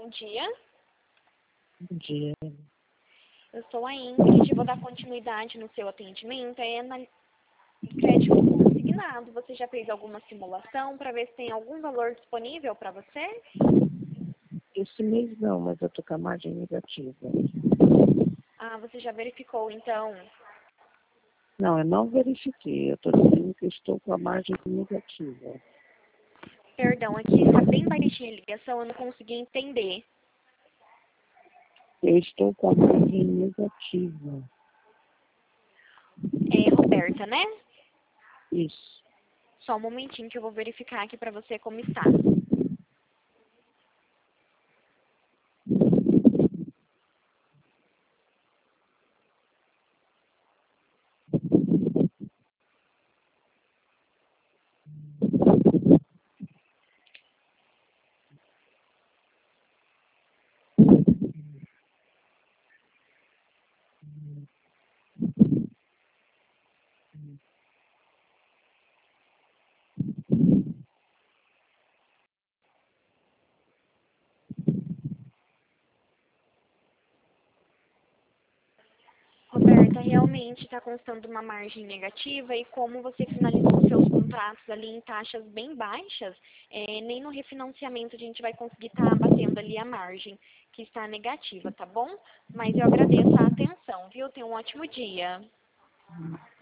bom dia. Bom dia. Eu sou a Ingrid, vou dar continuidade no seu atendimento. É na crédito consignado. Você já fez alguma simulação para ver se tem algum valor disponível para você? Esse mês não, mas eu tô com a margem negativa. Ah, você já verificou então? Não, eu não verifiquei. Eu tô dizendo que eu estou com a margem negativa. Perdão, aqui está bem baixinha a ligação, eu não consegui entender. Eu estou com a margem negativa. É Roberta, né? Isso. Só um momentinho que eu vou verificar aqui para você como está. Roberta, realmente está constando uma margem negativa e como você finalizou seus contratos ali em taxas bem baixas, nem no refinanciamento a gente vai conseguir estar batendo ali a margem, que está negativa, tá bom? Mas eu agradeço a atenção, viu? Tenha um ótimo dia.